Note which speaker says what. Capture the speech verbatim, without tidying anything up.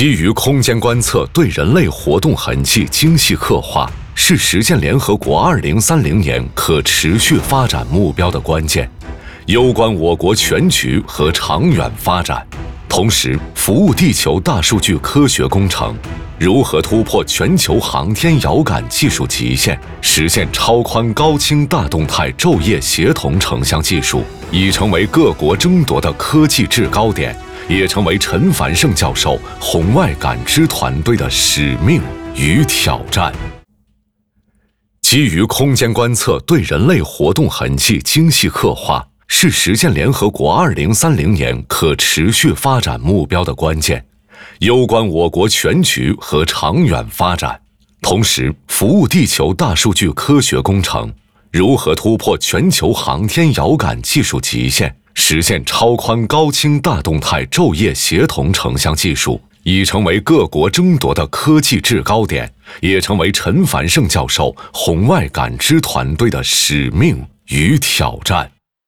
Speaker 1: 基于空间观测对人类活动痕迹精细刻画，是实现联合国二零三零年可持续发展目标的关键，攸关我国全局和长远发展。同时，服务地球大数据科学工程如何突破全球航天遥感技术极限，实现超宽高清大动态昼夜协同成像技术，已成为各国争夺的科技制高点，也成为陈繁盛教授红外感知团队的使命与挑战。基于空间观测对人类活动痕迹精细刻画，是实现联合国二零三零年可持续发展目标的关键，攸关我国全局和长远发展。同时，服务地球大数据科学工程如何突破全球航天遥感技术极限，实现超宽高清大动态昼夜协同成像技术，已成为各国争夺的科技制高点，也成为陈繁盛教授红外感知团队的使命与挑战。